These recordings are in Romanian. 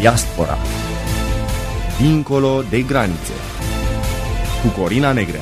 Diaspora. Dincolo de granițe. Cu Corina Negrea.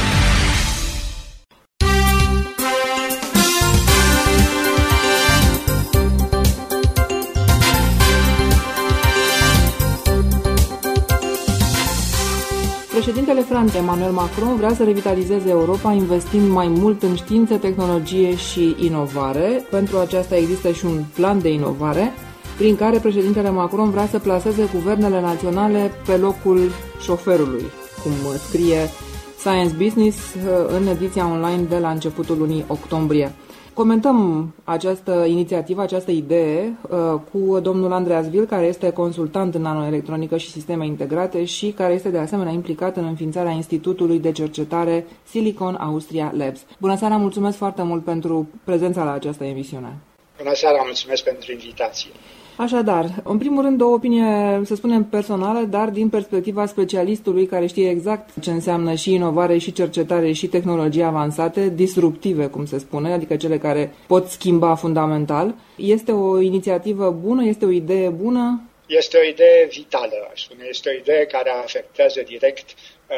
Președintele Franței, Emmanuel Macron, vrea să revitalizeze Europa investind mai mult în știință, tehnologie și inovare. Pentru aceasta există și un plan de inovare prin care președintele Macron vrea să plaseze guvernele naționale pe locul șoferului, cum scrie Science Business în ediția online de la începutul lunii octombrie. Comentăm această inițiativă, această idee cu domnul Andreas Wil, care este consultant în nanoelectronică și sisteme integrate și care este de asemenea implicat în înființarea Institutului de Cercetare Silicon Austria Labs. Bună seara, mulțumesc foarte mult pentru prezența la această emisiune. Bună seara, mulțumesc pentru invitație. Așadar, în primul rând, o opinie, să spunem, personală, dar din perspectiva specialistului care știe exact ce înseamnă și inovare, și cercetare, și tehnologii avansate, disruptive, cum se spune, adică cele care pot schimba fundamental. Este o inițiativă bună? Este o idee bună? Este o idee vitală, aș spune. Este o idee care afectează direct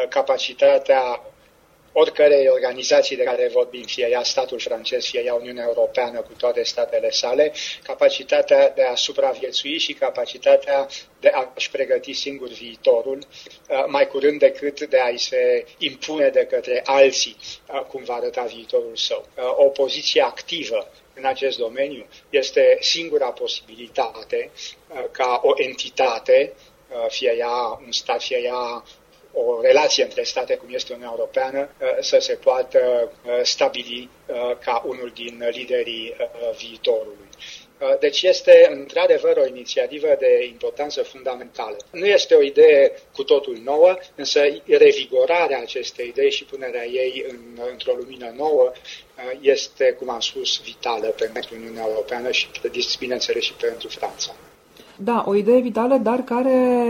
capacitatea oricărei organizații de care vorbim, fie ea statul francez, fie ea Uniunea Europeană cu toate statele sale, capacitatea de a supraviețui și capacitatea de a-și pregăti singur viitorul, mai curând decât de a-i se impune de către alții cum va arăta viitorul său. O poziție activă în acest domeniu este singura posibilitate ca o entitate, fie ea un stat, fie ea o relație între state, cum este Uniunea Europeană, să se poată stabili ca unul din liderii viitorului. Deci este într-adevăr o inițiativă de importanță fundamentală. Nu este o idee cu totul nouă, însă revigorarea acestei idei și punerea ei într-o lumină nouă este, cum am spus, vitală pentru Uniunea Europeană și, bineînțeles, și pentru Franța. Da, o idee vitală, dar care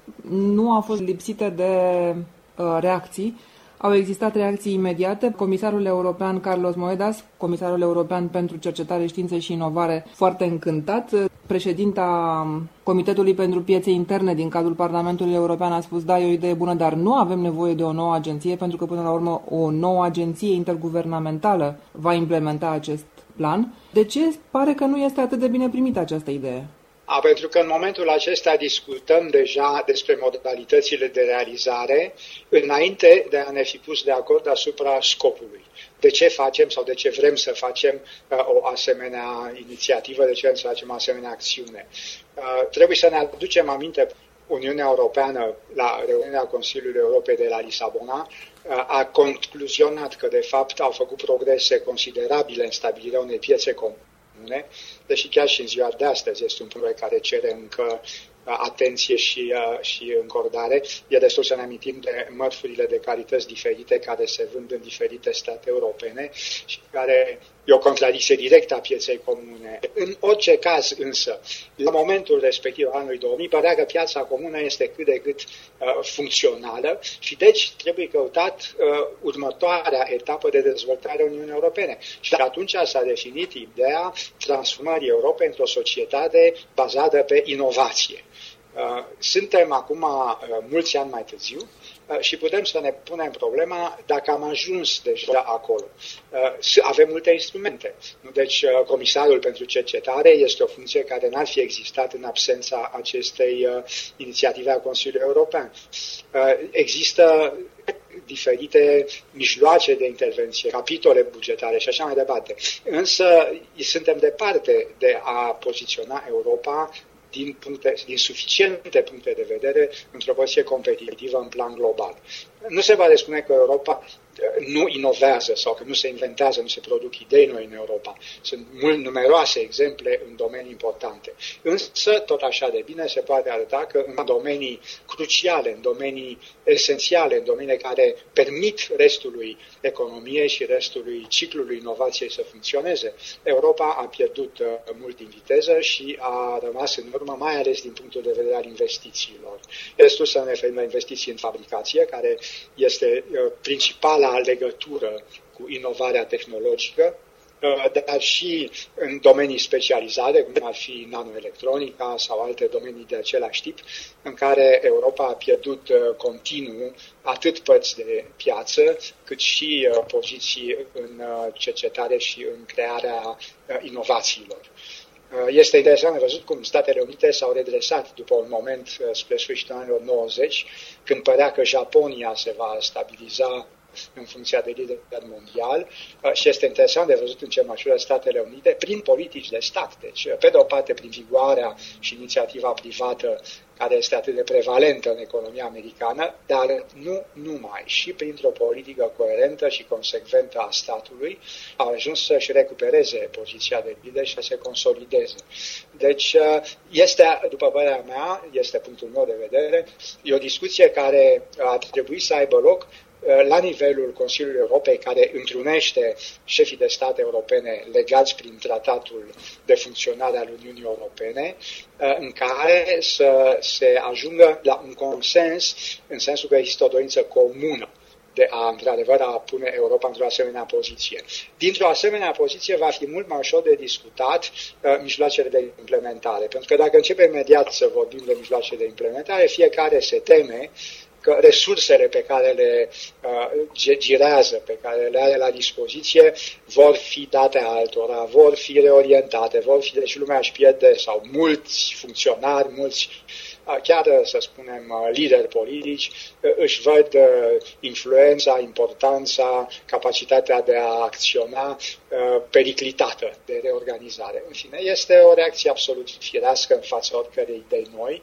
nu a fost lipsită de reacții. Au existat reacții imediate. Comisarul european Carlos Moedas, comisarul european pentru cercetare, știință și inovare, foarte încântat. Președinta Comitetului pentru Piețe Interne din cadrul Parlamentului European a spus, da, e o idee bună, dar nu avem nevoie de o nouă agenție, pentru că până la urmă o nouă agenție interguvernamentală va implementa acest plan. De ce pare că nu este atât de bine primită această idee? Pentru că în momentul acesta discutăm deja despre modalitățile de realizare înainte de a ne fi pus de acord asupra scopului. De ce facem sau de ce vrem să facem o asemenea inițiativă, de ce vrem să facem o asemenea acțiune. Trebuie să ne aducem aminte, Uniunea Europeană, la reuniunea Consiliului Europei de la Lisabona, a concluzionat că de fapt au făcut progrese considerabile în stabilirea unei piețe comune, deși chiar și în ziua de astăzi este un proiect care cere încă atenție și încordare. E destul să ne amintim de mărfurile de calități diferite care se vând în diferite state europene și care e o contradicție directă a pieței comune. În orice caz însă, la momentul respectiv anului 2000, părea că piața comună este cât de cât funcțională și deci trebuie căutat următoarea etapă de dezvoltare a Uniunii Europene. Și atunci s-a definit ideea transformării Europei într-o societate bazată pe inovație. Suntem acum mulți ani mai târziu și putem să ne punem problema dacă am ajuns deja acolo. Avem multe instrumente. Deci Comisarul pentru Cercetare este o funcție care n-ar fi existat în absența acestei inițiative a Consiliului European. Există diferite mijloace de intervenție, capitole bugetare și așa mai departe. Însă suntem departe de a poziționa Europa din suficiente puncte de vedere într-o poziție competitivă în plan global. Nu se va spune că Europa nu inovează sau că nu se inventează, nu se produc idei noi în Europa. Sunt mult numeroase exemple în domenii importante. Însă, tot așa de bine, se poate arăta că în domenii cruciale, în domenii esențiale, în domenii care permit restului economiei și restului ciclului inovației să funcționeze, Europa a pierdut mult din viteză și a rămas în urmă, mai ales din punctul de vedere al investițiilor. Este să ne referim la investiții în fabricație, care este principala legătură cu inovarea tehnologică dar și în domenii specializate, cum ar fi nanoelectronica sau alte domenii de același tip, în care Europa a pierdut continuu atât părți de piață, cât și poziții în cercetare și în crearea inovațiilor. Este interesant de văzut cum Statele Unite s-au redresat după un moment spre sfârșitul anilor 90, când părea că Japonia se va stabiliza în funcția de lider mondial, și este interesant de văzut în ce măsură Statele Unite, prin politici de stat, deci pe de o parte prin vigoarea și inițiativa privată care este atât de prevalentă în economia americană, dar nu numai, și printr-o politică coerentă și consecventă a statului, au ajuns să-și recupereze poziția de lider și să se consolideze. Deci este, după părerea mea, este punctul meu de vedere, e o discuție care ar trebui să aibă loc la nivelul Consiliului Europei, care întrunește șefii de state europene legați prin tratatul de funcționare al Uniunii Europene, în care să se ajungă la un consens, în sensul că există o dorință comună de a, într-adevăr, a pune Europa într-o asemenea poziție. Dintr-o asemenea poziție va fi mult mai ușor de discutat mijloacele de implementare, pentru că dacă începem imediat să vorbim de mijloace de implementare, fiecare se teme că resursele pe care le girează, pe care le are la dispoziție, vor fi date altora, vor fi reorientate, deci lumea își pierde, sau mulți funcționari, mulți, chiar să spunem, lideri politici, își văd influența, importanța, capacitatea de a acționa periclitată de reorganizare. În fine, este o reacție absolut firească în fața oricărei idei noi,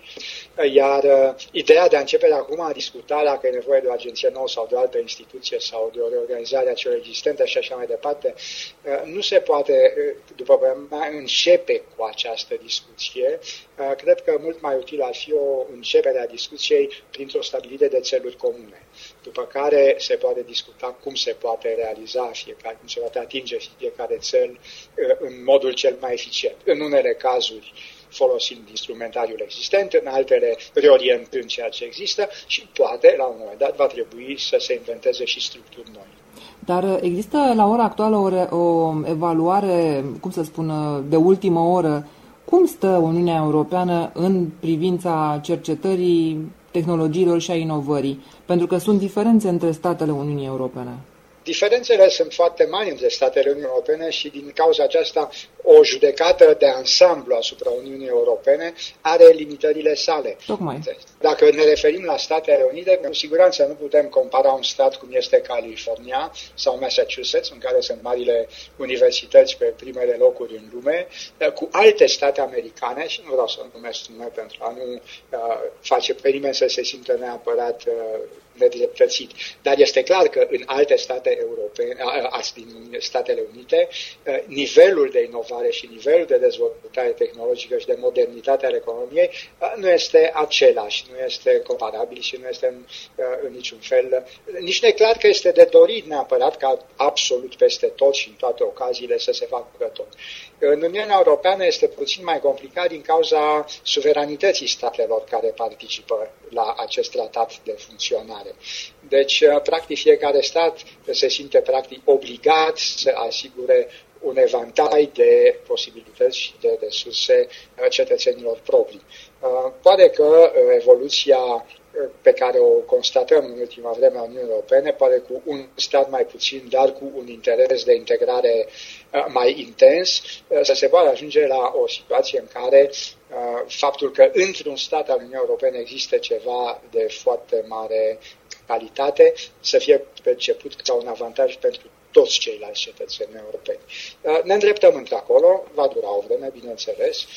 iar ideea de a începe acum a discuta dacă e nevoie de o agenție nouă sau de o altă instituție sau de o reorganizare a celor existente și așa mai departe, nu se poate, după părerea mea, începe cu această discuție. Cred că mult mai util ar fi o începere a discuției printr-o stabilire de țeluri comune, după care se poate discuta cum se poate realiza fiecare, cum se poate atinge fiecare țel în modul cel mai eficient. În unele cazuri folosind instrumentariul existent, în altele reorientând ceea ce există și poate, la un moment dat, va trebui să se inventeze și structuri noi. Dar există la ora actuală o evaluare, cum să spun, de ultimă oră? Cum stă Uniunea Europeană în privința cercetării, tehnologiilor și a inovării? Pentru că sunt diferențe între statele Uniunii Europene. Diferențele sunt foarte mari între statele Uniunii Europene și din cauza aceasta o judecată de ansamblu asupra Uniunii Europene are limitările sale. Tocmai. Dacă ne referim la Statele Unite, cu siguranță nu putem compara un stat cum este California sau Massachusetts, în care sunt marile universități pe primele locuri în lume, cu alte state americane, și nu vreau să numesc nume pentru a nu face pe nimeni să se simtă neapărat nedreptățit. Dar este clar că în alte state europene, din Statele Unite, nivelul de inovare și nivelul de dezvoltare tehnologică și de modernitate al economiei nu este același, nu este comparabil și nu este în niciun fel, nici nu e clar că este de dorit neapărat ca absolut peste tot și în toate ocaziile să se facă tot. În Uniunea Europeană este puțin mai complicat din cauza suveranității statelor care participă la acest tratat de funcționare. Deci, practic, fiecare stat se simte practic obligat să asigure un evantai de posibilități și de resurse cetățenilor proprii. Poate că evoluția pe care o constatăm în ultima vreme a Uniunii Europene, poate cu un stat mai puțin, dar cu un interes de integrare mai intens, să se poate ajunge la o situație în care faptul că într-un stat al Uniunii Europene există ceva de foarte mare calitate, să fie perceput ca un avantaj pentru toți ceilalți cetățeni europeni. Ne îndreptăm într-acolo, va dura o vreme, bineînțeles,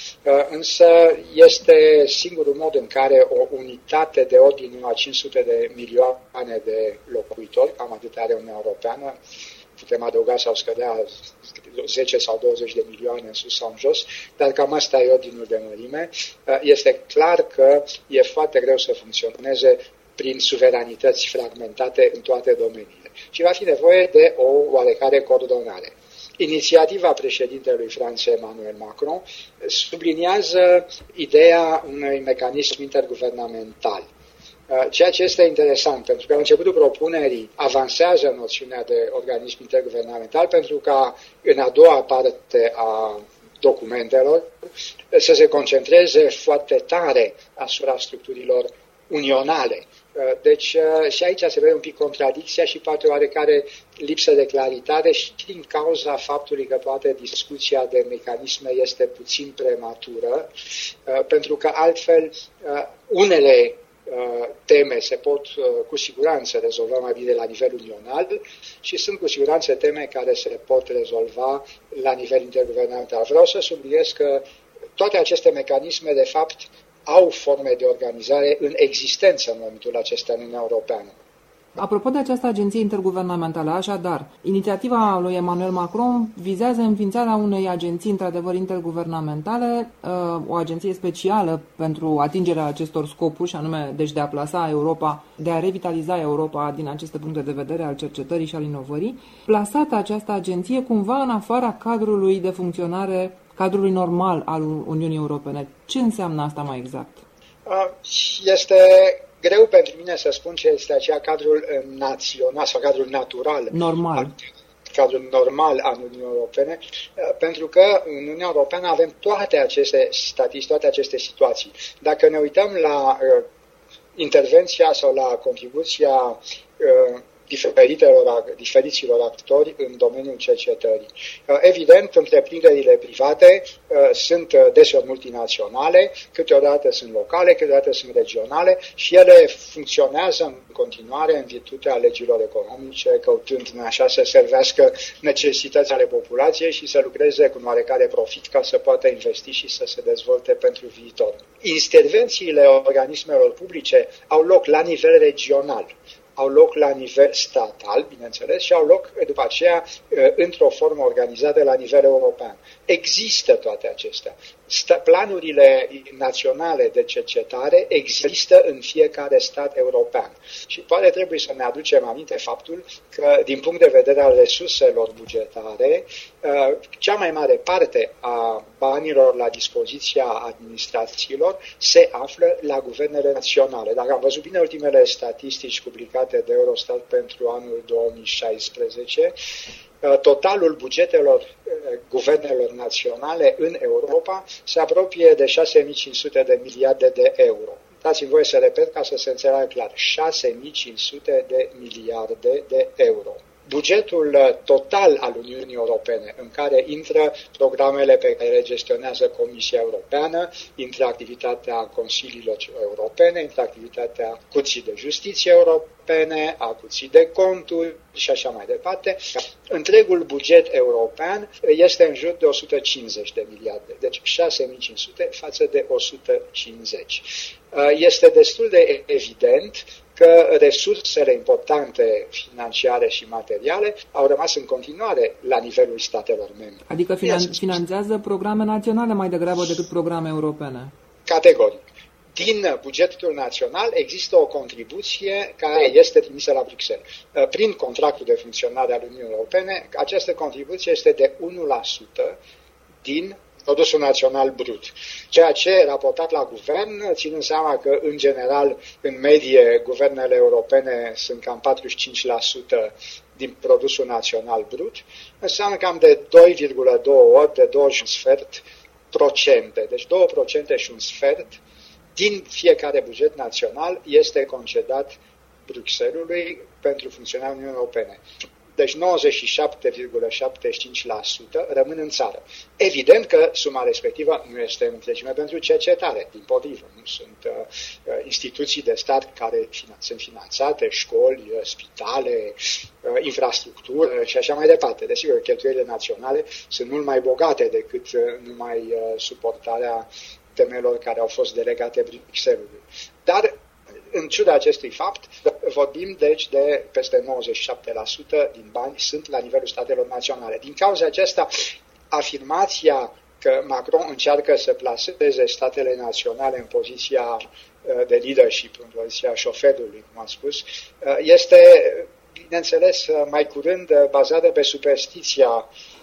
însă este singurul mod în care o unitate de ordinul a 500 de milioane de locuitori, cam atât are Uniunea Europeană, putem adăuga sau scădea 10 sau 20 de milioane în sus sau în jos, dar cam asta e ordinul de mărime. Este clar că e foarte greu să funcționeze prin suveranități fragmentate în toate domeniile. Și va fi nevoie de o oarecare coordonare. Inițiativa președintelui Franței Emmanuel Macron subliniază ideea unui mecanism interguvernamental. Ceea ce este interesant, pentru că la începutul propunerii avansează noțiunea de organism interguvernamental, pentru ca în a doua parte a documentelor să se concentreze foarte tare asupra structurilor unionale. Deci și aici se vede un pic contradicția și poate oarecare lipsă de claritate și din cauza faptului că poate discuția de mecanisme este puțin prematură, pentru că altfel unele teme se pot cu siguranță rezolva mai bine la nivel unional și sunt cu siguranță teme care se pot rezolva la nivel interguvernamental. Vreau să subliniez că toate aceste mecanisme, de fapt, au forme de organizare în existență în momentul acesta în Uniunea Europeană. Apropo de această agenție interguvernamentală, așadar, inițiativa lui Emmanuel Macron vizează înființarea unei agenții într-adevăr interguvernamentale, o agenție specială pentru atingerea acestor scopuri, și anume deci de a plasa Europa, de a revitaliza Europa din aceste puncte de vedere al cercetării și al inovării, plasată această agenție cumva în afara cadrului de funcționare, cadrului normal al Uniunii Europene. Ce înseamnă asta mai exact? Este greu pentru mine să spun ce este acea cadrul național sau cadrul natural. Normal. Cadrul normal al Uniunii Europene, pentru că în Uniunea Europeană avem toate aceste statistici, toate aceste situații. Dacă ne uităm la intervenția sau la contribuția diferiților actori în domeniul cercetării. Evident, întreprinderile private sunt deseori multinaționale, câteodată sunt locale, câteodată sunt regionale și ele funcționează în continuare în virtutea legilor economice, căutând așa să servească necesități ale populației și să lucreze cu oarecare profit ca să poată investi și să se dezvolte pentru viitor. Intervențiile organismelor publice au loc la nivel regional, au loc la nivel statal, bineînțeles, și au loc după aceea într-o formă organizată la nivel european. Există toate acestea. Planurile naționale de cercetare există în fiecare stat european. Și poate trebuie să ne aducem aminte faptul că, din punct de vedere al resurselor bugetare, cea mai mare parte a banilor la dispoziția administrațiilor se află la guvernele naționale. Dacă am văzut bine ultimele statistici publicate de Eurostat pentru anul 2016, totalul bugetelor guvernelor naționale în Europa se apropie de 6.500 de miliarde de euro. Dați-mi voie să repet ca să se înțeleagă clar. 6.500 de miliarde de euro. Bugetul total al Uniunii Europene, în care intră programele pe care le gestionează Comisia Europeană, intră activitatea Consiliilor Europene, intră activitatea Curții de Justiție Europene, a Curții de Conturi și așa mai departe. Întregul buget european este în jur de 150 de miliarde, deci 6.500 față de 150. Este destul de evident că resursele importante financiare și materiale au rămas în continuare la nivelul statelor membre. Adică finanțează programe naționale mai degrabă decât programe europene. Categoric. Din bugetul național există o contribuție care este trimisă la Bruxelles. Prin contractul de funcționare al Uniunii Europene, această contribuție este de 1% din produsul național brut. Ceea ce, raportat la guvern, ținând seama că, în general, în medie, guvernele europene sunt cam 45% din produsul național brut, înseamnă cam de 2,2 ori, de 2 și un sfert procente. Deci 2% și un sfert din fiecare buget național este concedat Bruxellesului pentru funcționarea Uniunii Europene. Deci 97,75% rămân în țară. Evident că suma respectivă nu este în întregime pentru cercetare, dimpotrivă. Nu sunt instituții de stat care sunt finanțate, școli, spitale, infrastructură și așa mai departe. Desigur, cheltuielile naționale sunt mult mai bogate decât numai suportarea temelor care au fost delegate Bruxellesului. Dar, în ciuda acestui fapt, vorbim deci de peste 97% din bani sunt la nivelul statelor naționale. Din cauza aceasta, afirmația că Macron încearcă să plaseze statele naționale în poziția de leadership, în poziția șoferului, cum am spus, este, bineînțeles, mai curând bazată pe superstiția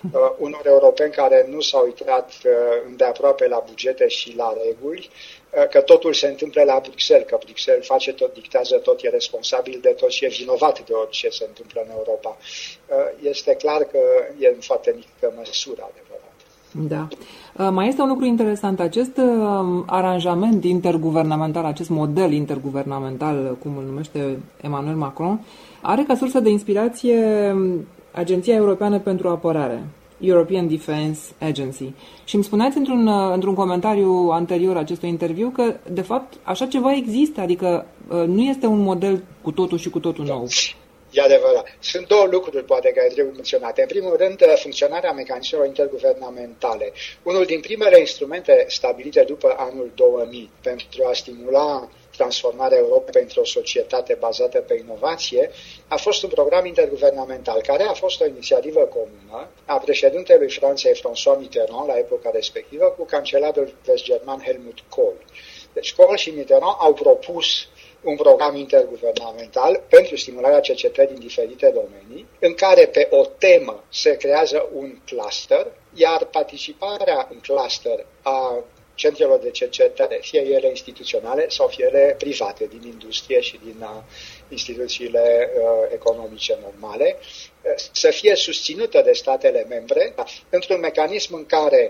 unor europeni care nu s-au uitat îndeaproape la bugete și la reguli, că totul se întâmplă la Bruxelles, că Bruxelles face tot, dictează tot, e responsabil de tot și e vinovat de orice se întâmplă în Europa. Este clar că e în foarte mică măsură adevărat. Da. Mai este un lucru interesant. Acest aranjament interguvernamental, acest model interguvernamental, cum îl numește Emmanuel Macron, are ca sursă de inspirație Agenția Europeană pentru Apărare, European Defense Agency. Și îmi spuneați într-un comentariu anterior acestui interviu că, de fapt, așa ceva există, adică nu este un model cu totul și cu totul nou. E adevărat. Sunt două lucruri, poate, care trebuie menționate. În primul rând, funcționarea mecanismelor interguvernamentale. Unul din primele instrumente stabilite după anul 2000 pentru a stimula transformarea Europei într-o societate bazată pe inovație a fost un program interguvernamental, care a fost o inițiativă comună a președintelui Franței François Mitterrand la epoca respectivă cu cancelarul german Helmut Kohl. Deci Kohl și Mitterrand au propus un program interguvernamental pentru stimularea cercetării în diferite domenii, în care pe o temă se creează un cluster, iar participarea în cluster a centrelor de cercetare, fie ele instituționale sau fie ele private, din industrie și din instituțiile economice normale, să fie susținută de statele membre într-un mecanism în care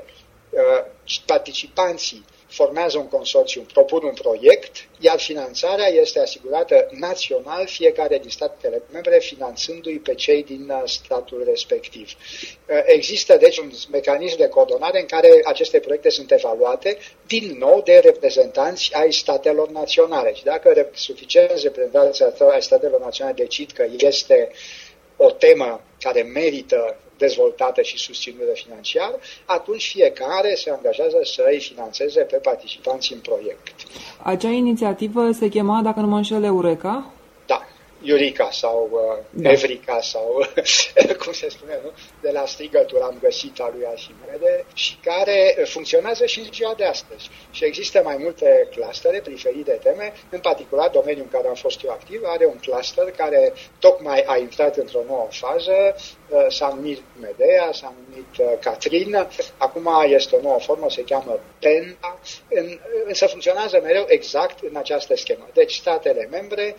participanții formează un consorțiu, propun un proiect, iar finanțarea este asigurată național, fiecare din statele membre finanțându-i pe cei din statul respectiv. Există, deci, un mecanism de coordonare în care aceste proiecte sunt evaluate, din nou, de reprezentanți ai statelor naționale. Și dacă suficienți reprezentanți ai statelor naționale decid că este o temă care merită dezvoltată și susținută financiar, atunci fiecare se angajează să îi finanțeze pe participanți în proiect. Acea inițiativă se chema, dacă nu mă înșel, Eureka? Da, Eureka sau Evrica sau cum se spune, nu? De la strigătul am găsit a lui Arhimede și care funcționează și în ziua de astăzi. Și există mai multe clustere pe diferite teme, în particular domeniul în care am fost eu activ are un cluster care tocmai a intrat într-o nouă fază, s-a numit Medea, s-a numit Catrin, acum este o nouă formă, se cheamă PENA, însă funcționează mereu exact în această schemă. Deci statele membre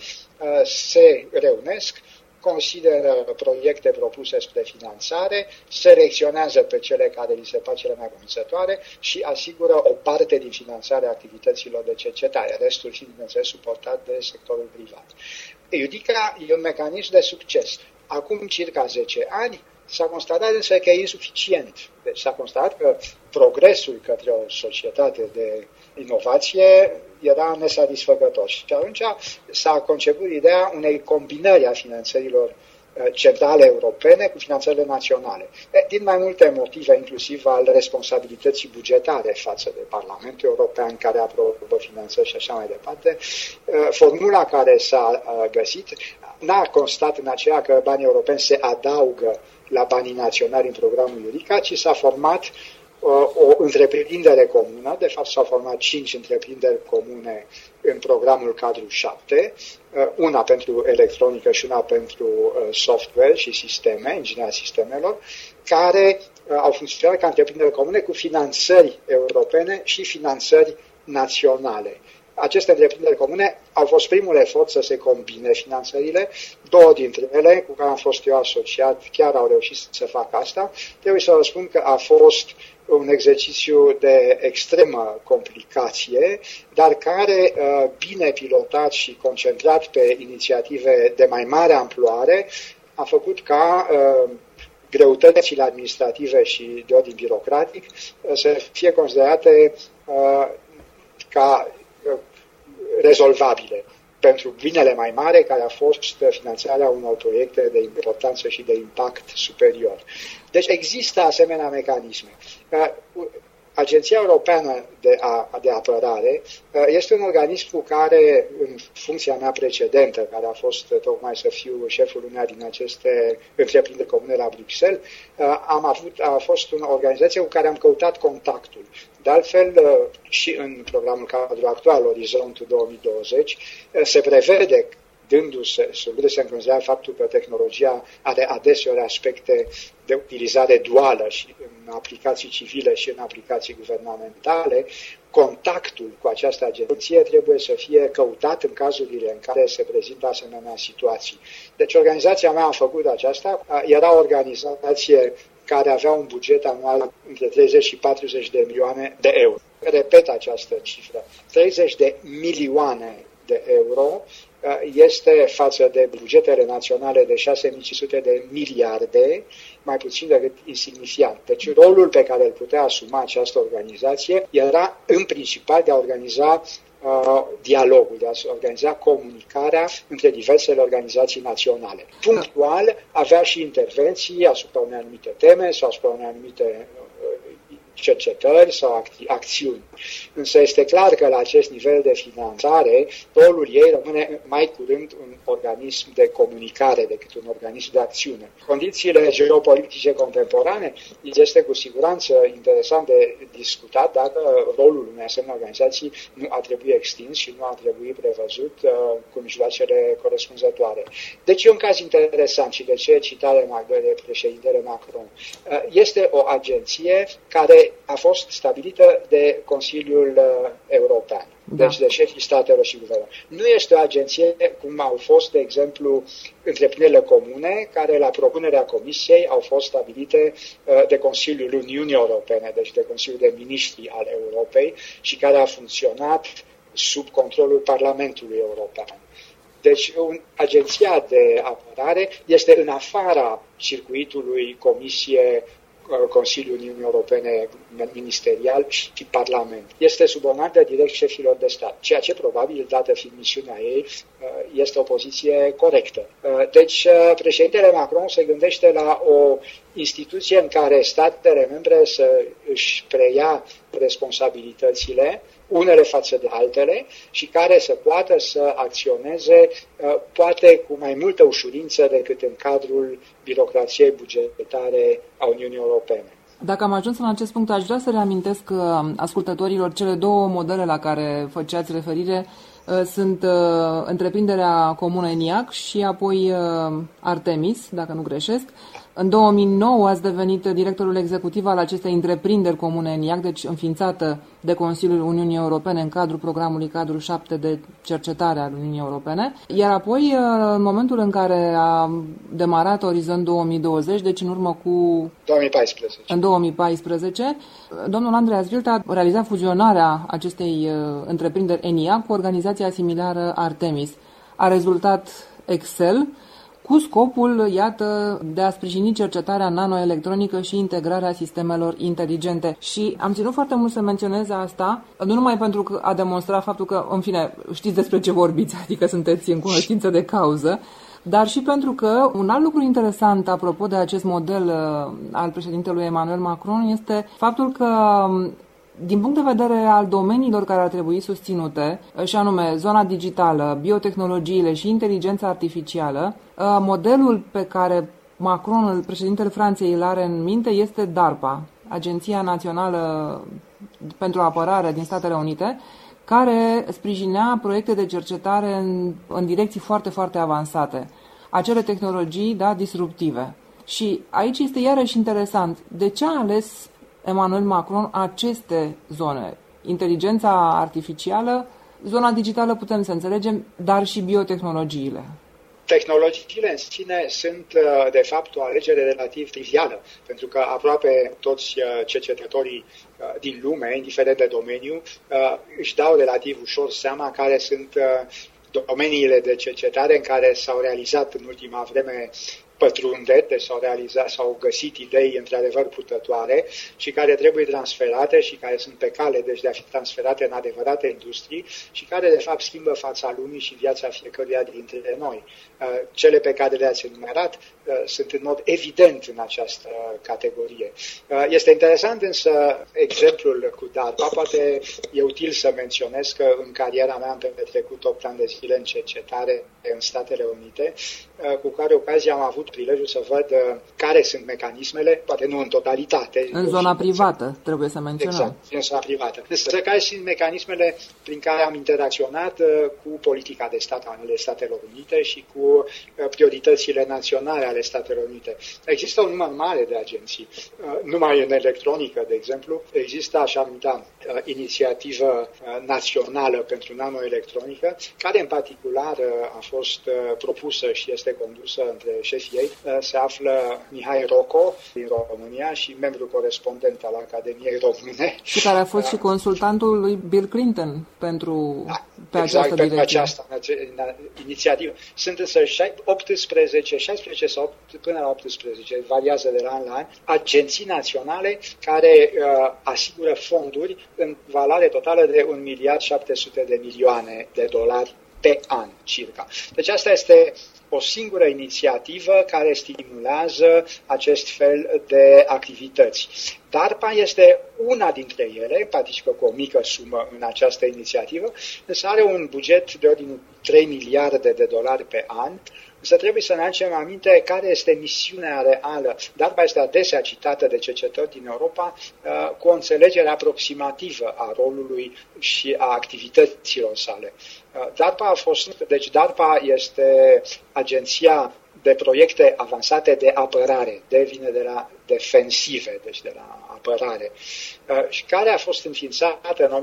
se reunesc, consideră proiecte propuse spre finanțare, selecționează pe cele care li se par cele mai convingătoare și asigură o parte din finanțarea activităților de cercetare, restul fiind, bineînțeles, suportat de sectorul privat. Eureka e un mecanism de succes. Acum circa 10 ani s-a constatat însă că e insuficient. Deci s-a constatat că progresul către o societate de inovație era nesatisfăcător. Și atunci s-a conceput ideea unei combinări a finanțărilor centrale europene cu finanțările naționale. Din mai multe motive, inclusiv al responsabilității bugetare față de Parlamentul European, care aprobă finanțări și așa mai departe, formula care s-a găsit n-a constat în aceea că banii europeni se adaugă la banii naționali în programul Eureka, ci s-a format o întreprindere comună, de fapt s-au format 5 întreprinderi comune în programul cadru 7, una pentru electronică și una pentru software și sisteme, ingineria sistemelor, care au funcționat ca întreprinderi comune cu finanțări europene și finanțări naționale. Aceste întreprinderi comune au fost primul efort să se combine finanțările. Două dintre ele, cu care am fost eu asociat, chiar au reușit să facă asta. Trebuie să vă spun că a fost un exercițiu de extremă complicație, dar care, bine pilotat și concentrat pe inițiative de mai mare amploare, a făcut ca greutățile administrative și de ordin birocratic să fie considerate ca rezolvabile pentru binele mai mare, care a fost finanțarea unor proiecte de importanță și de impact superior. Deci există asemenea mecanisme. Agenția Europeană de Apărare este un organism cu care, în funcția mea precedentă, care a fost tocmai să fiu șeful uneia din aceste întreprinderi comune la Bruxelles, a fost o organizație cu care am căutat contactul. De altfel, și în programul cadru actual, Orizontul 2020, se prevede dându-se în considerare faptul că tehnologia are adeseori aspecte de utilizare duală și în aplicații civile și în aplicații guvernamentale, contactul cu această agenție trebuie să fie căutat în cazurile în care se prezintă asemenea situații. Deci organizația mea a făcut aceasta, era o organizație care avea un buget anual între 30 și 40 de milioane de euro. Repet această cifră, 30 de milioane de euro este față de bugetele naționale de 6.500 de miliarde, mai puțin decât insignifiant. Deci rolul pe care îl putea asuma această organizație era în principal de a organiza dialogul, de a organiza comunicarea între diversele organizații naționale. Punctual avea și intervenții asupra unei anumite teme sau asupra unei anumite cercetări sau acțiuni. Însă este clar că la acest nivel de finanțare, rolul ei rămâne mai curând un organism de comunicare decât un organism de acțiune. Condițiile geopolitice contemporane este cu siguranță interesant de discutat dacă rolul unei asemenea organizații nu ar trebui extins și nu ar trebui prevăzut cu mijloacele corespunzătoare. Deci e un caz interesant și de ce citare de președintele Macron. Este o agenție care a fost stabilită de Consiliul European, deci de șefii statelor și guvernelor. Nu este o agenție cum au fost, de exemplu, întreprinderile comune, care la propunerea Comisiei au fost stabilite de Consiliul Uniunii Europene, deci de Consiliul de Miniștri al Europei și care a funcționat sub controlul Parlamentului European. Deci, agenția de apărare este în afara circuitului Comisie, Consiliul Uniunii Europene ministerial și Parlament. Este subordonată direct șefilor de stat, ceea ce probabil, dată fiind misiunea ei, este o poziție corectă. Deci, președintele Macron se gândește la o instituție în care statele membre să își preia responsabilitățile, unele față de altele, și care să poată să acționeze poate cu mai multă ușurință decât în cadrul birocrației bugetare a Uniunii Europene. Dacă am ajuns în acest punct, aș vrea să reamintesc ascultătorilor cele două modele la care făceați referire. Sunt întreprinderea comună ENIAC și apoi Artemis, dacă nu greșesc. În 2009 ați devenit directorul executiv al acestei întreprinderi comune ENIAC, deci înființată de Consiliul Uniunii Europene în cadrul programului cadru 7 de cercetare al Uniunii Europene. Iar apoi, în momentul în care a demarat Orizont 2020, deci în urmă cu 2014. În 2014, domnul Andreas Wild a realizat fuzionarea acestei întreprinderi ENIAC cu organizația similară Artemis. A rezultat Excel, cu scopul, iată, de a sprijini cercetarea nanoelectronică și integrarea sistemelor inteligente. Și am ținut foarte mult să menționez asta, nu numai pentru că a demonstrat faptul că, în fine, știți despre ce vorbiți, adică sunteți în cunoștință de cauză, dar și pentru că un alt lucru interesant, apropo de acest model al președintelui Emmanuel Macron, este faptul că, din punct de vedere al domeniilor care ar trebui susținute, și anume zona digitală, biotehnologiile și inteligența artificială, modelul pe care Macron, președintele Franței, îl are în minte este DARPA, Agenția Națională pentru Apărare din Statele Unite, care sprijinea proiecte de cercetare în direcții foarte, foarte avansate, acele tehnologii, disruptive. Și aici este iarăși interesant, de ce a ales Emmanuel Macron aceste zone? Inteligența artificială, zona digitală putem să înțelegem, dar și biotehnologiile. Tehnologiile în sine sunt, de fapt, o alegere relativ trivială, pentru că aproape toți cercetătorii din lume, indiferent de domeniu, își dau relativ ușor seama care sunt domeniile de cercetare în care s-au realizat în ultima vreme pătrunderi, deci s-au găsit idei într-adevăr purtătoare și care trebuie transferate și care sunt pe cale deci de a fi transferate în adevărate industrii și care de fapt schimbă fața lumii și viața fiecăruia dintre noi. Cele pe care le-ați enumerat sunt în mod evident în această categorie. Este interesant însă exemplul cu DARPA, poate e util să menționez că în cariera mea am petrecut 8 ani de zile în cercetare în Statele Unite, cu care ocazia am avut prilejul să văd care sunt mecanismele, poate nu în totalitate. În zona privată, trebuie să menționăm. Exact, în zona privată. Însă care sunt mecanismele prin care am interacționat cu politica de stat ale Statelor Unite și cu prioritățile naționale ale Statelor Unite. Există un număr mare de agenții. Numai în electronică, de exemplu, există așa numită inițiativă națională pentru nanoelectronică, care în particular a fost propusă și este condusă între șefii ei. Se află Mihai Rocco din România și membru corespondent al Academiei Române. Și care a fost și consultantul lui Bill Clinton pe această direcție. Pentru această inițiativă. Sunt însă 16 sau până la 18, variază de la an la an, agenții naționale care asigură fonduri în valoare totală de $1.700 milioane pe an, circa. Deci asta este o singură inițiativă care stimulează acest fel de activități. DARPA este una dintre ele, participă cu o mică sumă în această inițiativă, însă are un buget de ordinul $3 miliarde pe an. Însă trebuie să ne aducem aminte care este misiunea reală. DARPA este adesea citată de cercetători din Europa cu o înțelegere aproximativă a rolului și a activităților sale. DARPA este agenția de proiecte avansate de apărare, vine de la defensive, deci de la apărare, și care a fost înființată în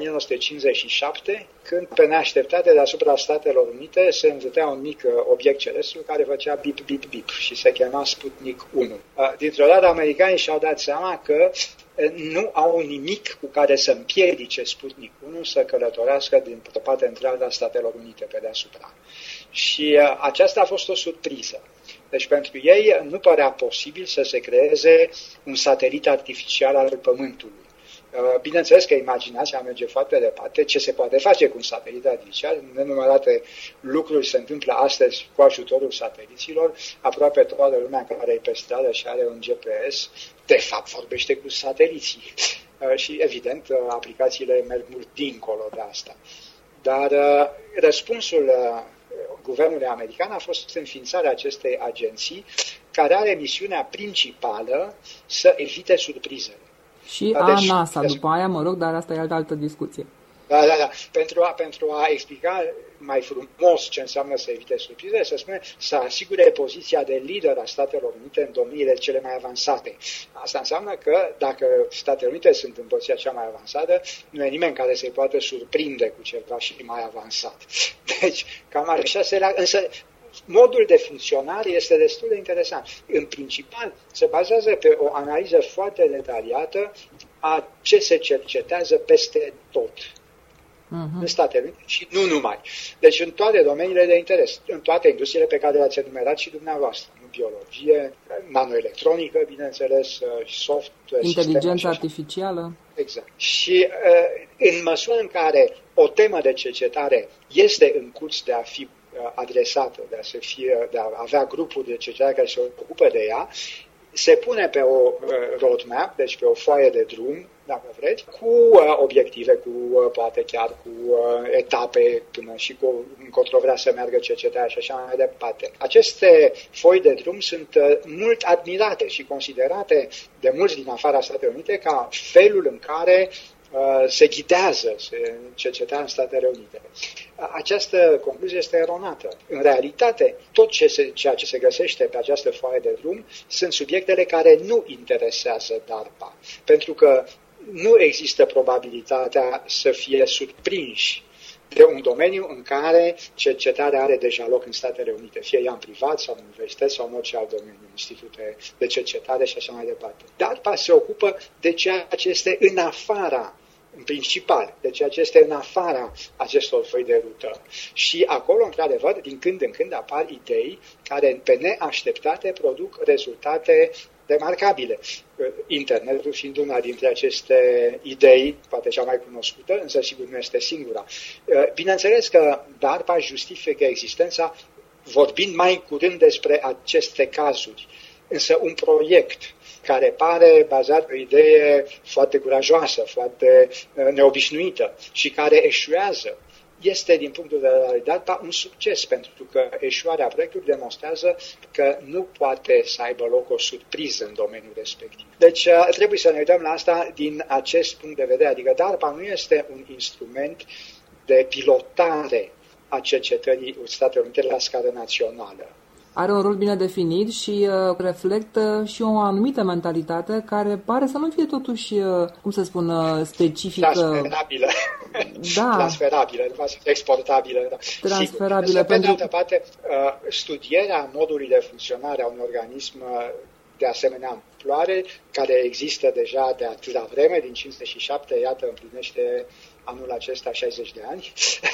1957, când pe neașteptate deasupra Statelor Unite se învârtea un mic obiect celestru care făcea bip, bip, bip și se chema Sputnik 1. Dintr-o dată americanii și-au dat seama că nu au nimic cu care să împiedice Sputnik 1 să călătorească din toate întreaga Statelor Unite pe deasupra. Și aceasta a fost o surpriză. Deci pentru ei nu părea posibil să se creeze un satelit artificial al Pământului. Bineînțeles că imaginația merge foarte departe ce se poate face cu un satelit artificial. Nenumărate lucruri se întâmplă astăzi cu ajutorul sateliților. Aproape toată lumea care e pe stradă și are un GPS, de fapt vorbește cu sateliții. Și evident, aplicațiile merg mult dincolo de asta. Dar răspunsul guvernului american a fost înființarea acestei agenții, care are misiunea principală să evite surprizele. Și NASA după aia, dar asta e altă discuție. Da. Pentru a explica mai frumos ce înseamnă să evite surprizele, se spune să asigure poziția de lider a Statelor Unite în domeniile cele mai avansate. Asta înseamnă că dacă Statele Unite sunt în poziția cea mai avansată, nu e nimeni care să-i poată surprinde cu ceva și mai avansat. Deci, cam așa se leagă. Însă, modul de funcționare este destul de interesant. În principal, se bazează pe o analiză foarte detaliată a ce se cercetează peste tot. În Statele Unite și nu numai. Deci în toate domeniile de interes, în toate industriile pe care le-ați enumerat și dumneavoastră. În biologie, nanoelectronică, bineînțeles, software, inteligența artificială. Exact. Și în măsură în care o temă de cercetare este în curs de a fi adresată, de a avea grupuri de cercetare care se ocupă de ea, se pune pe o roadmap, deci pe o foaie de drum, dacă vreți, cu obiective, poate chiar cu etape până și încotro vrea să meargă cercetarea și așa mai departe. Aceste foi de drum sunt mult admirate și considerate de mulți din afara Statelor Unite ca felul în care se ghidează cercetarea în Statele Unite. Această concluzie este eronată. În realitate, tot ceea ce se găsește pe această foaie de drum sunt subiectele care nu interesează DARPA, pentru că nu există probabilitatea să fie surprinși de un domeniu în care cercetarea are deja loc în Statele Unite, fie ea în privat sau în universități sau în orice alt domeniu, institute de cercetare și așa mai departe. DARPA se ocupă de ceea ce este în afara, în principal, de ceea ce este în afara acestor foi de rută. Și acolo, într-adevăr, din când în când apar idei care, pe neașteptate, produc rezultate remarcabile. Internetul fiind una dintre aceste idei, poate cea mai cunoscută, însă sigur nu este singura. Bineînțeles că DARPA justifică existența vorbind mai curând despre aceste cazuri. Însă un proiect care pare bazat pe o idee foarte curajoasă, foarte neobișnuită și care eșuează, este, din punctul de vedere al data, un succes, pentru că eșuarea proiectului demonstrează că nu poate să aibă loc o surpriză în domeniul respectiv. Deci trebuie să ne uităm la asta din acest punct de vedere, adică DARPA nu este un instrument de pilotare a cercetării Statelor Unite la scară națională. Are un rol bine definit și reflectă și o anumită mentalitate care pare să nu fie totuși, cum să spun, specifică. Transferabilă. Da. Transferabilă, exportabilă. Da. Transferabilă. Pe de altă parte, studierea modului de funcționare a unui organism de asemenea amploare, care există deja de atâta vreme, din 57, iată, împlinește anul acesta 60 de ani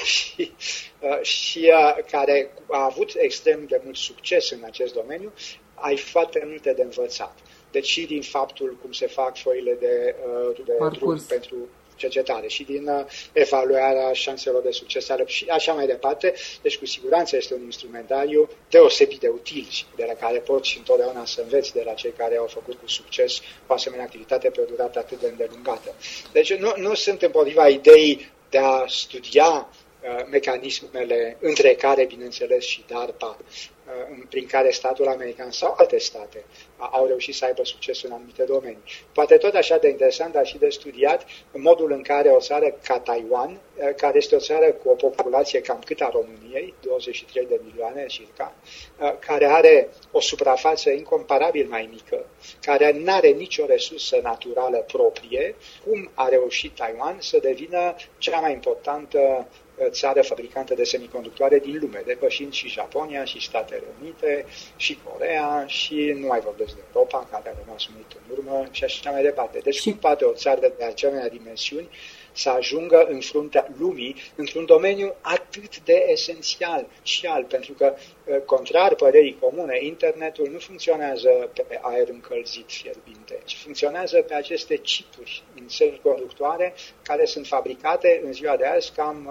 și care a avut extrem de mult succes în acest domeniu, ai foarte multe de învățat. Deci și din faptul cum se fac foile de drum pentru cercetare și din evaluarea șanselor de succes și așa mai departe. Deci cu siguranță este un instrumentariu deosebit de util de la care poți întotdeauna să înveți de la cei care au făcut cu succes o asemenea activitate pe o durată atât de îndelungată. Deci nu sunt împotriva ideii de a studia mecanismele între care, bineînțeles, și DARPA, prin care statul american sau alte state au reușit să aibă succes în anumite domenii. Poate tot așa de interesant, dar și de studiat modul în care o țară ca Taiwan, care este o țară cu o populație cam cât a României, 23 de milioane circa, care are o suprafață incomparabil mai mică, care nu are nicio resursă naturală proprie, cum a reușit Taiwan să devină cea mai importantă țară fabricantă de semiconductoare din lume, depășind și Japonia, și Statele Unite, și Coreea, și nu mai vorbesc de Europa, care a rămas unit în urmă, și așa mai departe. Deci cum poate o țară de asemenea dimensiuni să ajungă în fruntea lumii într-un domeniu atât de esențial și pentru că, contrar părerii comune, internetul nu funcționează pe aer încălzit fierbinte, ci funcționează pe aceste chipuri în semiconductoare care sunt fabricate în ziua de azi, cam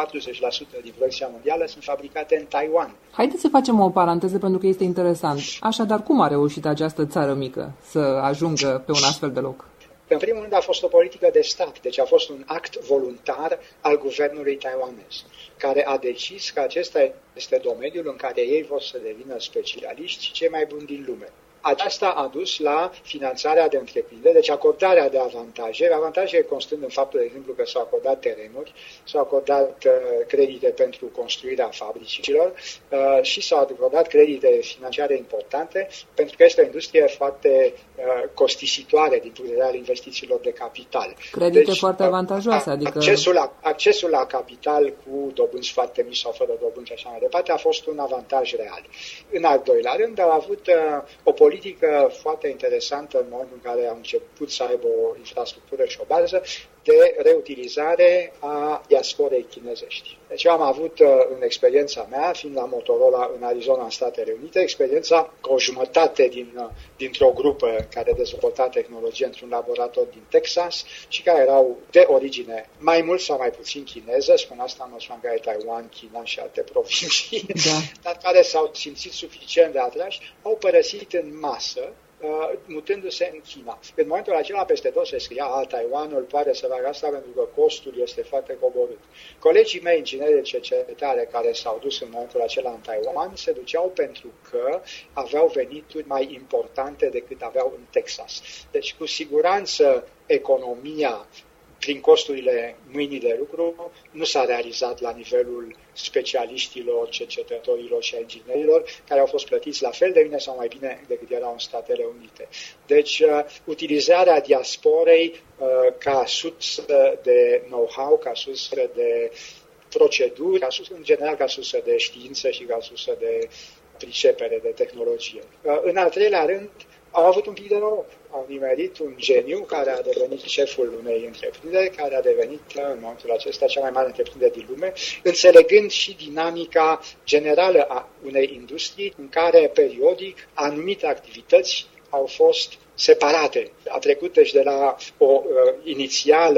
40% din producția mondială sunt fabricate în Taiwan. Haideți să facem o paranteză pentru că este interesant. Așadar, cum a reușit această țară mică să ajungă pe un astfel de loc? În primul rând a fost o politică de stat, deci a fost un act voluntar al guvernului taiwanez, care a decis că acesta este domeniul în care ei vor să devină specialiști și cei mai buni din lume. Aceasta a dus la finanțarea de întreprinderi, deci acordarea de avantaje constând în faptul, de exemplu, că s-au acordat terenuri, s-au acordat credite pentru construirea fabricilor și s-au acordat credite financiare importante, pentru că este o industrie foarte costisitoare din punct de vedere al investițiilor de capital. Credite deci, foarte avantajoase, adică... Accesul la capital cu dobânzi foarte mici sau fără dobânzi și așa mai departe a fost un avantaj real. În al doilea rând, au avut o politică foarte interesantă în momentul în care au început să aibă o infrastructură și o bază de reutilizare a diasporei chinezești. Deci eu am avut în experiența mea, fiind la Motorola în Arizona, în Statele Unite, experiența cu o jumătate dintr-o grupă care dezvolta tehnologie într-un laborator din Texas și care erau de origine mai mult sau mai puțin chineză, spun asta în măsura în care Taiwan, China și alte provincii, dar care s-au simțit suficient de atrași, au părăsit în masă, mutându-se în China. În momentul acela peste tot se scria Taiwanul poate să facă asta pentru că costul este foarte coborât. Colegii mei ingineri de cercetare care s-au dus în momentul acela în Taiwan se duceau pentru că aveau venituri mai importante decât aveau în Texas. Deci cu siguranță economia prin costurile mâinii de lucru nu s-a realizat la nivelul specialiștilor, cercetătorilor și inginerilor care au fost plătiți la fel de bine sau mai bine decât erau în Statele Unite. Deci, utilizarea diasporei ca sursă de know-how, ca sursă de proceduri, în general ca sursă de știință și ca sursă de pricepere de tehnologie. În al treilea rând, au avut un pic de noroc. Au nimerit un geniu care a devenit șeful unei întreprinderi, care a devenit în momentul acesta cea mai mare întreprindere din lume, înțelegând și dinamica generală a unei industrii în care periodic anumite activități au fost separate. A trecut deci de la o inițială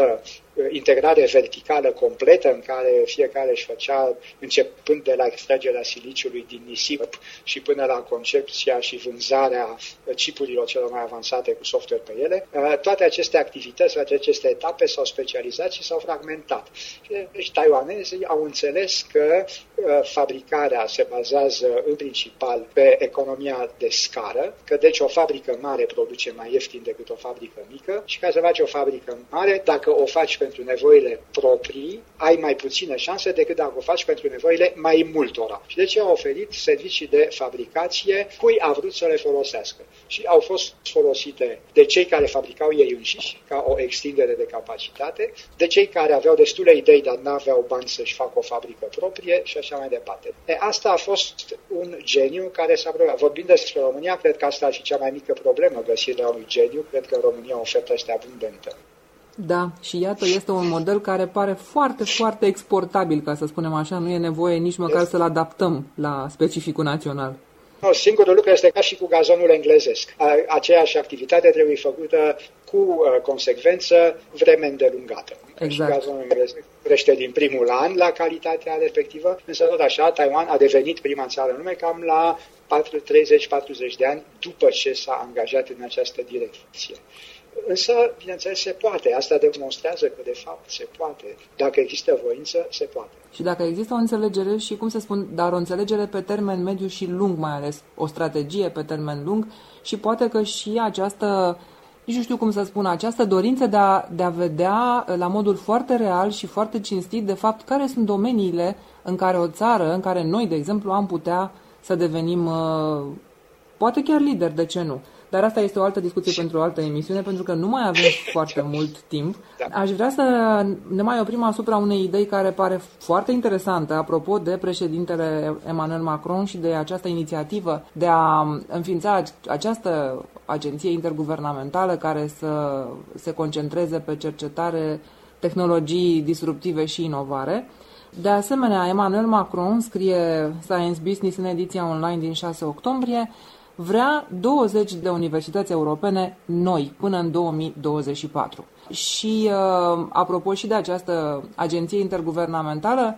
integrare verticală completă în care fiecare își făcea, începând de la extragerea siliciului din nisip și până la concepția și vânzarea chipurilor celor mai avansate cu software pe ele, toate aceste activități, toate aceste etape s-au specializat și s-au fragmentat. Deci taiwanezii au înțeles că fabricarea se bazează în principal pe economia de scară, că deci o fabrică mare produce mai ieftin decât o fabrică mică și ca să faci o fabrică mare, dacă o faci pentru nevoile proprii, ai mai puține șanse decât dacă o faci pentru nevoile mai multora. Și deci au oferit servicii de fabricație cui a vrut să le folosească. Și au fost folosite de cei care fabricau ei înșiși, ca o extindere de capacitate, de cei care aveau destule idei, dar n-aveau bani să-și facă o fabrică proprie și așa mai departe. Asta a fost un geniu care s-a preluat. Vorbind despre România, cred că asta ar fi cea mai mică problemă, găsirea unui geniu. Cred că România ofertă este abundentă. Da, și iată, este un model care pare foarte, foarte exportabil, ca să spunem așa. Nu e nevoie nici măcar să-l adaptăm la specificul național. No, singurul lucru este ca și cu gazonul englezesc. Aceeași activitate trebuie făcută cu consecvență vreme îndelungată. Exact. Și gazonul englezesc crește din primul an la calitatea respectivă, însă tot așa Taiwan a devenit prima țară în lume cam la 30-40 de ani după ce s-a angajat în această direcție. Însă, bineînțeles, se poate. Asta demonstrează că, de fapt, se poate. Dacă există voință, se poate. Și dacă există o înțelegere și, cum se spun, dar o înțelegere pe termen mediu și lung mai ales, o strategie pe termen lung și poate că și această, nici nu știu cum să spun, această dorință de a vedea la modul foarte real și foarte cinstit, de fapt, care sunt domeniile în care o țară, în care noi, de exemplu, am putea să devenim, poate chiar lideri, de ce nu? Dar asta este o altă discuție pentru o altă emisiune, pentru că nu mai avem foarte mult timp. Aș vrea să ne mai oprim asupra unei idei care pare foarte interesantă, apropo de președintele Emmanuel Macron și de această inițiativă de a înființa această agenție interguvernamentală care să se concentreze pe cercetare, tehnologii disruptive și inovare. De asemenea, Emmanuel Macron, scrie Science Business în ediția online din 6 octombrie, vrea 20 de universități europene noi până în 2024. Și apropo și de această agenție interguvernamentală,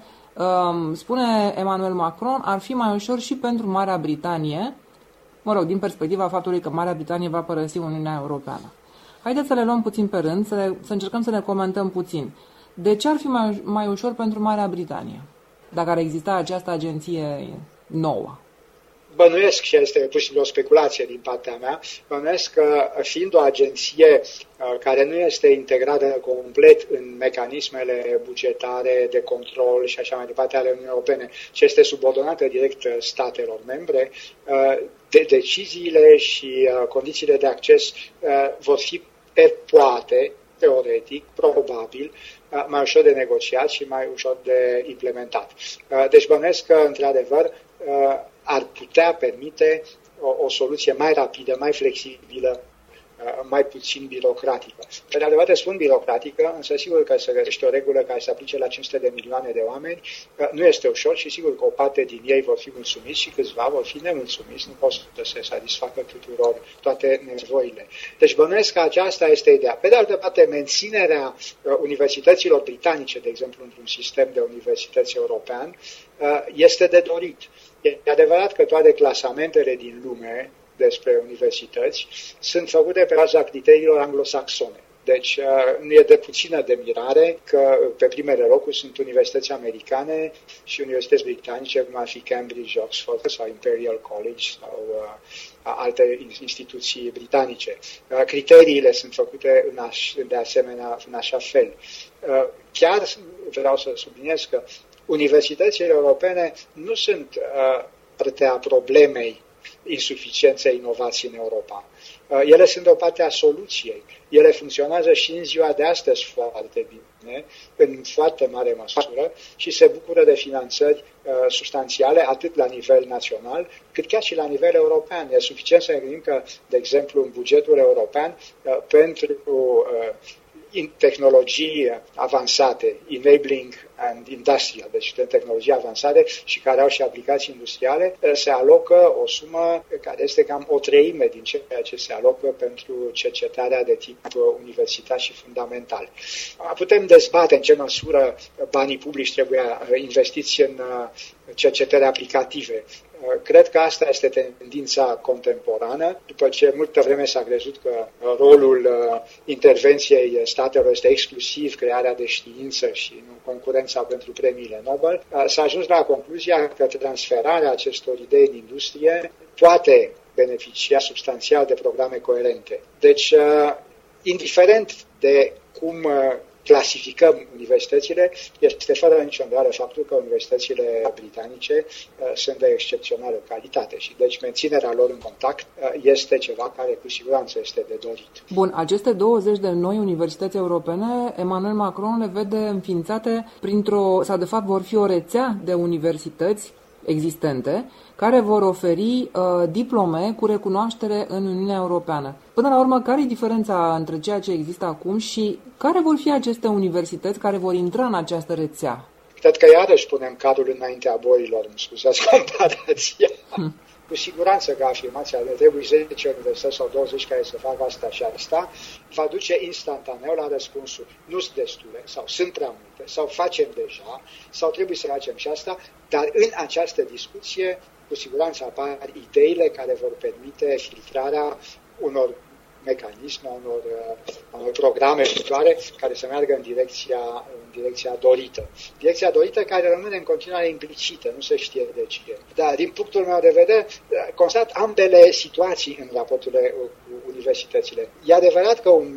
spune Emmanuel Macron, ar fi mai ușor și pentru Marea Britanie, mă rog, din perspectiva faptului că Marea Britanie va părăsi Uniunea Europeană. Haideți să le luăm puțin pe rând, să încercăm să ne comentăm puțin. De ce ar fi mai ușor pentru Marea Britanie, dacă ar exista această agenție nouă? Bănuiesc, și este posibil o speculație din partea mea, bănuiesc că fiind o agenție care nu este integrată complet în mecanismele bugetare de control și așa mai departe ale Uniunii Europene, ci este subordonată direct statelor membre, deciziile și condițiile de acces vor fi poate, teoretic, probabil, mai ușor de negociat și mai ușor de implementat. Deci bănuiesc că, într-adevăr, ar putea permite o soluție mai rapidă, mai flexibilă, mai puțin birocratică. Pe de altă parte spun birocratică, însă sigur că să găsești o regulă care se aplice la 500 de milioane de oameni nu este ușor și sigur că o parte din ei vor fi mulțumiți și câțiva vor fi nemulțumiți, nu pot să se satisfacă tuturor toate nevoile. Deci bănuiesc că aceasta este ideea. Pe de altă parte, menținerea universităților britanice, de exemplu, într-un sistem de universități european, este de dorit. E adevărat că toate clasamentele din lume despre universități sunt făcute pe baza criteriilor anglosaxone. Deci nu e de puțină de mirare că pe primele locuri sunt universități americane și universități britanice, cum ar fi Cambridge, Oxford sau Imperial College sau alte instituții britanice. Criteriile sunt făcute de asemenea în așa fel. Chiar vreau să subliniez că universitățile europene nu sunt partea problemei insuficienței inovației în Europa. Ele sunt o parte a soluției. Ele funcționează și în ziua de astăzi foarte bine, în foarte mare măsură și se bucură de finanțări substanțiale atât la nivel național cât chiar și la nivel european. E suficient să ne gândim că, de exemplu, în bugetul european pentru tehnologii avansate, enabling and industrial, deci de tehnologii avansate și care au și aplicații industriale, se alocă o sumă care este cam o treime din ceea ce se alocă pentru cercetarea de tip universitar și fundamental. Putem dezbate în ce măsură banii publici trebuie investiți în cercetări aplicative. Cred că asta este tendința contemporană, după ce multă vreme s-a crezut că rolul intervenției statelor este exclusiv crearea de știință și nu concurența pentru premiile Nobel. S-a ajuns la concluzia că transferarea acestor idei în industrie poate beneficia substanțial de programe coerente. Deci, indiferent de cum clasificăm universitățile, este fără nicio îndoială faptul că universitățile britanice sunt de excepțională calitate și deci menținerea lor în contact este ceva care cu siguranță este de dorit. Bun, aceste 20 de noi universități europene, Emmanuel Macron le vede înființate sau de fapt vor fi o rețea de universități existente care vor oferi diplome cu recunoaștere în Uniunea Europeană. Până la urmă, care e diferența între ceea ce există acum și care vor fi aceste universități care vor intra în această rețea? Cred că iarăși punem cadrul înaintea boilor, îmi scuzați comparația. Cu siguranță că afirmația de trebuie 10 universități sau 20 care să facă asta și asta, va duce instantaneu la răspunsul. Nu sunt destule, sau sunt prea multe, sau facem deja, sau trebuie să facem și asta, dar în această discuție, cu siguranță apar ideile care vor permite filtrarea unor mecanisme, unor programe viitoare care să meargă în direcția dorită. Direcția dorită care rămâne în continuare implicită, nu se știe de ce. Dar din punctul meu de vedere, constat ambele situații în raporturile cu universitățile. E adevărat că un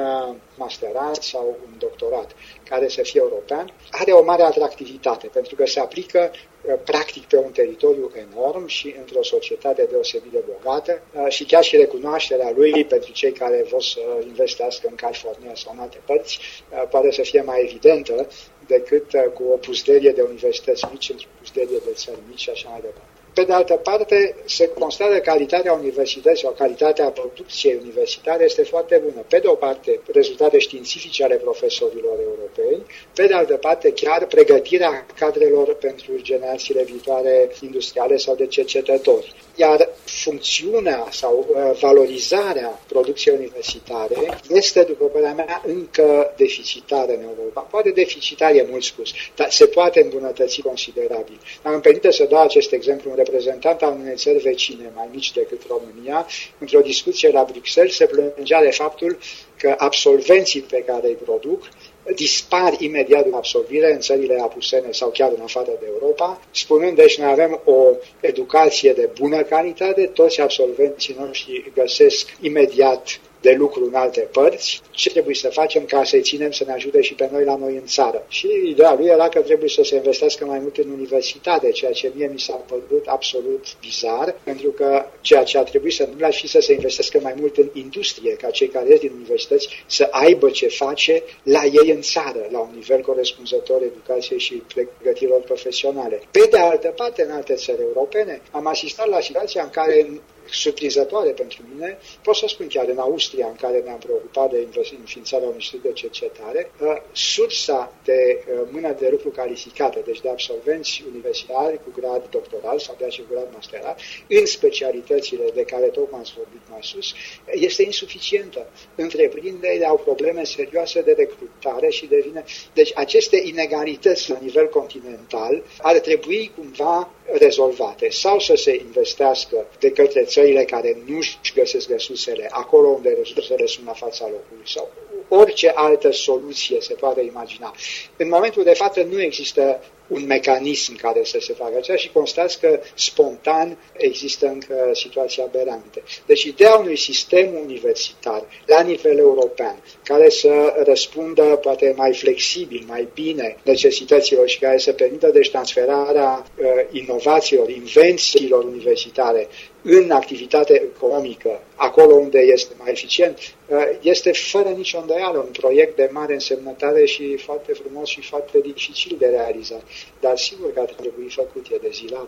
masterat sau un doctorat care să fie european are o mare atractivitate, pentru că se aplică practic pe un teritoriu enorm și într-o societate deosebit de bogată și chiar și recunoașterea lui pentru cei care vor să investească în California sau în alte părți poate să fie mai evidentă decât cu o puzderie de universități mici într-o puzderie de țări mici și așa mai departe. Pe de altă parte, se constată calitatea universității sau calitatea producției universitare este foarte bună. Pe de o parte, rezultate științifice ale profesorilor europeni, pe de altă parte, chiar pregătirea cadrelor pentru generațiile viitoare industriale sau de cercetători. Iar funcțiunea sau valorizarea producției universitare este, după părerea mea, încă deficitară în Europa. Poate deficitar e mult spus, dar se poate îmbunătăți considerabil. Dar îmi permite să dau acest exemplu. Un reprezentant al unei țări vecine, mai mici decât România, într-o discuție la Bruxelles, se plângea de faptul că absolvenții pe care îi produc dispar imediat după absolvire în țările apusene sau chiar în afară de Europa, spunând, deci noi avem o educație de bună calitate, toți absolvenții noștri găsesc imediat de lucru în alte părți, ce trebuie să facem ca să-i ținem să ne ajute și pe noi la noi în țară. Și ideea lui era că trebuie să se investească mai mult în universitate, ceea ce mie mi s-a părut absolut bizar, pentru că ceea ce ar trebui să întâmple ar fi să se investească mai mult în industrie, ca cei care ies din universități să aibă ce face la ei în țară, la un nivel corespunzător educației și pregătirilor profesionale. Pe de altă parte, în alte țări europene, am asistat la situația în care, surprinzătoare pentru mine, pot să spun chiar în Austria, în care ne-am preocupat de înființarea unui institut de cercetare, sursa de mână de lucru calificată, deci de absolvenți universitari cu grad doctoral sau de cu grad masterat, în specialitățile de care tocmai ați vorbit mai sus, este insuficientă. Întreprinderile au probleme serioase de recrutare și devine... Deci aceste inegalități la nivel continental ar trebui cumva rezolvate sau să se investească de către țările care nu-și găsesc resursele acolo unde resursele sunt la fața locului sau orice altă soluție se poate imagina. În momentul de față nu există un mecanism care să se facă aceea și constați că spontan există încă situații aberante. Deci ideea unui sistem universitar la nivel european care să răspundă poate mai flexibil, mai bine necesităților și care să permită deci transferarea inovațiilor, invențiilor universitare în activitate economică, acolo unde este mai eficient, este fără nicio îndoială un proiect de mare însemnătate și foarte frumos și foarte dificil de realizat. Dar sigur că ar trebui făcut, e dezilabil.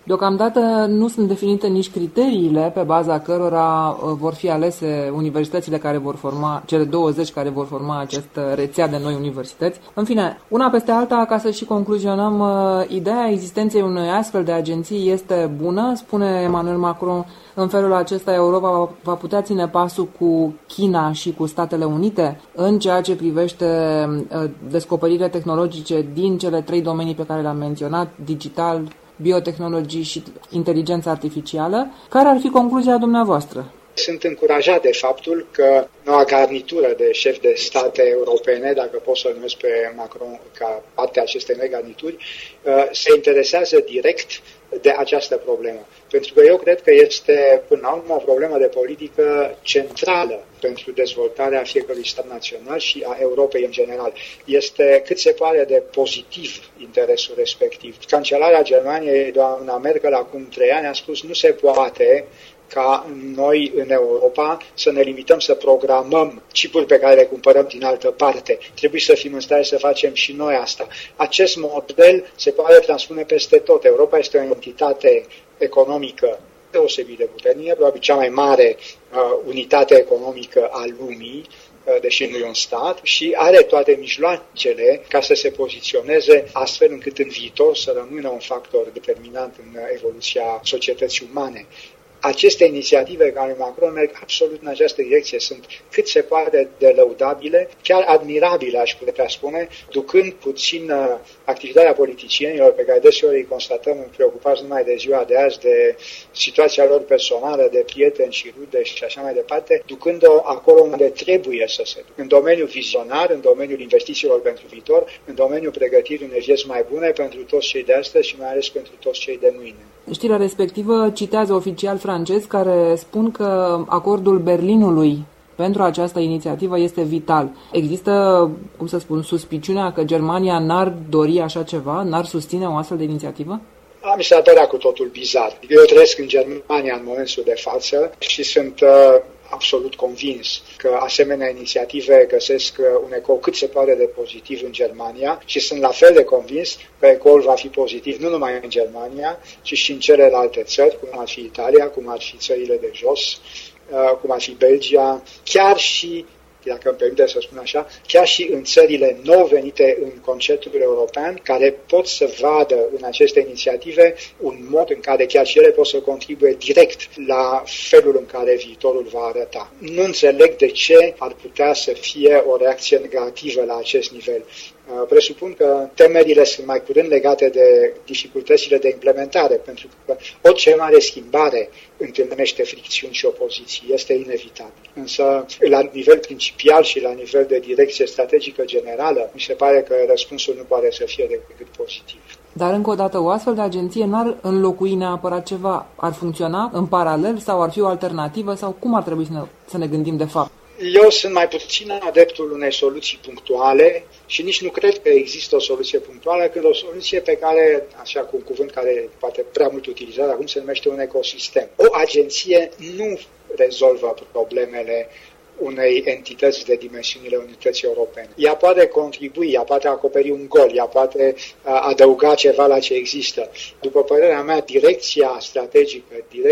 Deocamdată nu sunt definite nici criteriile pe baza cărora vor fi alese universitățile care vor forma, cele 20 care vor forma această rețea de noi universități. În fine, una peste alta, ca să și concluzionăm, ideea existenței unei astfel de agenții este bună, spune Emmanuel Macron. În felul acesta Europa va putea ține pasul cu China și cu Statele Unite în ceea ce privește descoperirile tehnologice din cele 3 domenii pe care le-am menționat, digital, biotehnologii și inteligența artificială. Care ar fi concluzia dumneavoastră? Sunt încurajat de faptul că noua garnitură de șefi de state europene, dacă pot să-l numesc pe Macron ca parte a acestei noi garnituri, se interesează direct de această problemă. Pentru că eu cred că este, până la urmă, o problemă de politică centrală pentru dezvoltarea fiecărui stat național și a Europei în general. Este cât se poate de pozitiv interesul respectiv. Cancelarea Germaniei, doamna Merkel, acum 3 ani a spus nu se poate ca noi în Europa să ne limităm să programăm chipuri pe care le cumpărăm din altă parte. Trebuie să fim în stare să facem și noi asta. Acest model se poate transpune peste tot. Europa este o entitate economică deosebit de puternică, probabil cea mai mare unitate economică a lumii, deși nu e un stat, și are toate mijloacele ca să se poziționeze astfel încât în viitor să rămână un factor determinant în evoluția societății umane. Aceste inițiative care Macron merg absolut în această direcție, sunt cât se poate de lăudabile, chiar admirabile, aș putea spune, ducând puțin activitatea politicienilor pe care deseori îi constatăm preocupați numai de ziua de azi, de situația lor personală, de prieteni și rude și așa mai departe, ducând-o acolo unde trebuie să se ducă. În domeniul vizionar, în domeniul investițiilor pentru viitor, în domeniul pregătirii unei vieți mai bune pentru toți cei de astăzi și mai ales pentru toți cei de mâine. Știrea respectivă citează oficial francezi care spun că acordul Berlinului pentru această inițiativă este vital. Există, cum să spun, suspiciunea că Germania n-ar dori așa ceva, n-ar susține o astfel de inițiativă? Mi se părea cu totul bizar. Eu trăiesc în Germania în momentul de față și sunt absolut convins că asemenea inițiative găsesc un ecou cât se poate de pozitiv în Germania și sunt la fel de convins că ecoul va fi pozitiv nu numai în Germania, ci și în celelalte țări, cum ar fi Italia, cum ar fi țările de jos, cum ar fi Belgia, chiar și, dacă îmi permite să spun așa, chiar și în țările nou venite în conceptul european, care pot să vadă în aceste inițiative un mod în care chiar și ele pot să contribuie direct la felul în care viitorul va arăta. Nu înțeleg de ce ar putea să fie o reacție negativă la acest nivel. Presupun că temerile sunt mai curând legate de dificultățile de implementare, pentru că orice mare schimbare întâlnește fricțiuni și opoziții, este inevitabil. Însă, la nivel principial și la nivel de direcție strategică generală, mi se pare că răspunsul nu poate să fie decât pozitiv. Dar, încă o dată, o astfel de agenție n-ar înlocui neapărat ceva? Ar funcționa în paralel sau ar fi o alternativă? Sau cum ar trebui să ne gândim de fapt? Eu sunt mai puțin adeptul unei soluții punctuale și nici nu cred că există o soluție punctuală, când o soluție pe care, așa cu un cuvânt care poate prea mult utilizat acum, se numește un ecosistem. O agenție nu rezolvă problemele unei entități de dimensiunile unității europene. Ea poate contribui, ea poate acoperi un gol, ea poate adăuga ceva la ce există. După părerea mea, direcția strategică,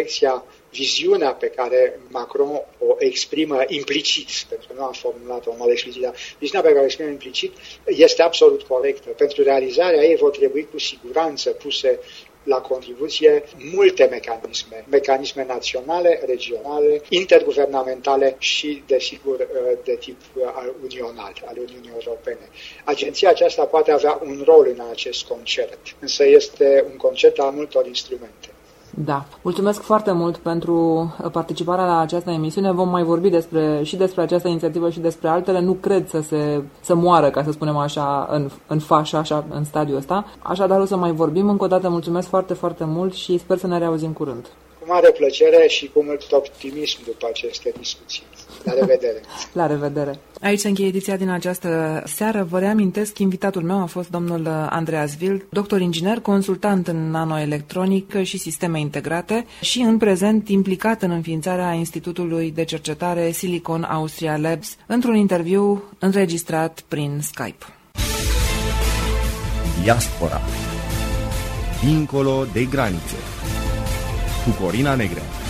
viziunea pe care Macron o exprimă implicit, pentru că nu a formulat-o în mod explicit, dar viziunea pe care o exprimă implicit este absolut corectă. Pentru realizarea ei vor trebui cu siguranță puse la contribuție multe mecanisme naționale, regionale, interguvernamentale și, desigur, de tip unional, al Uniunii Europene. Agenția aceasta poate avea un rol în acest concert, însă este un concert al multor instrumente. Da. Mulțumesc foarte mult pentru participarea la această emisiune. Vom mai vorbi despre această inițiativă și despre altele. Nu cred să moară, ca să spunem așa, în fașă, așa, în stadiul ăsta. Așadar o să mai vorbim. Încă o dată mulțumesc foarte, foarte mult și sper să ne reauzim curând. Cu mare plăcere și cu mult optimism după aceste discuții. La revedere! La revedere! Aici se încheie ediția din această seară. Vă reamintesc, invitatul meu a fost domnul Andreas Wild, doctor inginer, consultant în nanoelectronică și sisteme integrate și în prezent implicat în înființarea Institutului de Cercetare Silicon Austria Labs, într-un interviu înregistrat prin Skype. Diaspora. Dincolo de granițe cu Corina Negrea.